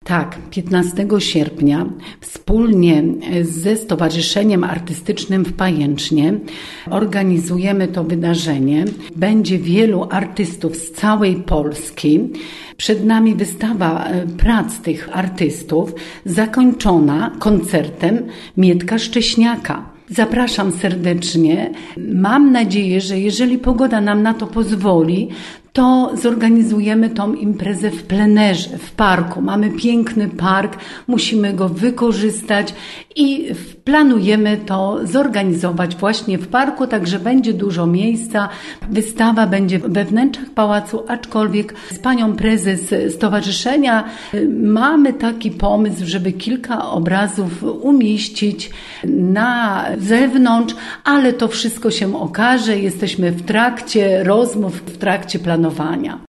Tak, 15 sierpnia wspólnie ze Stowarzyszeniem Artystycznym w Pajęcznie organizujemy to wydarzenie. Będzie wielu artystów z całej Polski. Przed nami wystawa prac tych artystów zakończona koncertem Mietka Szcześniaka. Zapraszam serdecznie. Mam nadzieję, że jeżeli pogoda nam na to pozwoli, to zorganizujemy tą imprezę w plenerze, w parku. Mamy piękny park, musimy go wykorzystać i planujemy to zorganizować właśnie w parku, także będzie dużo miejsca. Wystawa będzie we wnętrzach pałacu, aczkolwiek z panią prezes stowarzyszenia mamy taki pomysł, żeby kilka obrazów umieścić na zewnątrz, ale to wszystko się okaże. Jesteśmy w trakcie rozmów, w trakcie planowania.